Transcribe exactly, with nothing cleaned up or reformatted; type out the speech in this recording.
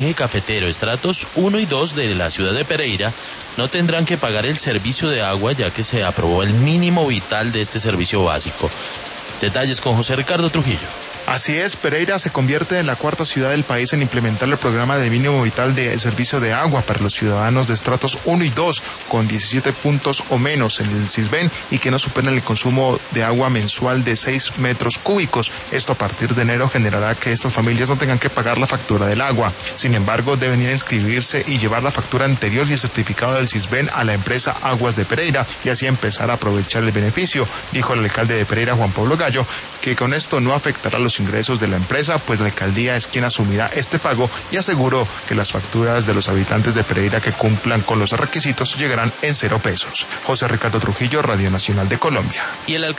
eje cafetero, estratos uno y dos de la ciudad de Pereira no tendrán que pagar el servicio de agua, ya que se aprobó el mínimo vital de este servicio básico. Detalles con José Ricardo Trujillo. Así es, Pereira se convierte en la cuarta ciudad del país en implementar el programa de mínimo vital de servicio de agua para los ciudadanos de estratos uno y dos, con diecisiete puntos o menos en el Sisbén y que no superen el consumo de agua mensual de seis metros cúbicos. Esto a partir de enero generará que estas familias no tengan que pagar la factura del agua. Sin embargo, deben ir a inscribirse y llevar la factura anterior y el certificado del Sisbén a la empresa Aguas de Pereira y así empezar a aprovechar el beneficio, dijo el alcalde de Pereira, Juan Pablo Gallo, que con esto no afectará los ingresos de la empresa, pues la alcaldía es quien asumirá este pago y aseguró que las facturas de los habitantes de Pereira que cumplan con los requisitos llegarán en cero pesos. José Ricardo Trujillo, Radio Nacional de Colombia. Y el